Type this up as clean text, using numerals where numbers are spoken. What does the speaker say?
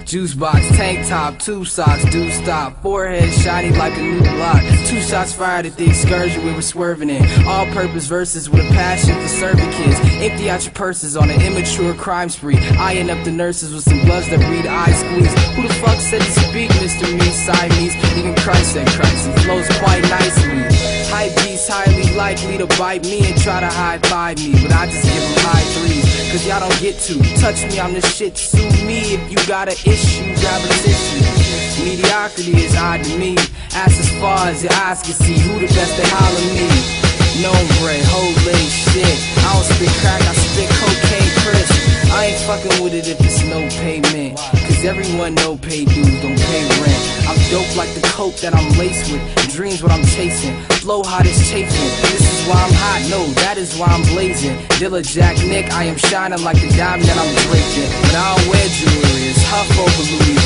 Juice box, tank top, two socks, do stop. Forehead shiny like a new block. 2 shots fired at the excursion we were swerving in. All-purpose verses with a passion for serving kids. Empty out your purses on an immature crime spree. Eyeing up the nurses with some bloods that read eye squeeze. Who the fuck said he speak, Mr. Me, Siamese? Even Christ said Christ, he flows quite nicely. Hype beats highly likely to bite me and try to high-five me, but I just give them high threes, cause y'all don't get to touch me, I'm the shit. Sue me if you got an issue, grab a tissue. Mediocrity is odd to me. Ask as far as your eyes can see, who the best at holler me? Nombre, holy shit. I don't spit crack, I spit cocaine crisp. I ain't fucking with it if it's no payment, cause everyone know pay dues don't pay rent. I'm dope like the coke that I'm laced with. Dreams what I'm chasing, flow hot as chafing. This is why I'm hot, no, that is why I'm blazing. Dilla Jack Nick, I am shining like the diamond that I'm breaking. But I don't wear jewelry, it's Huff over Louis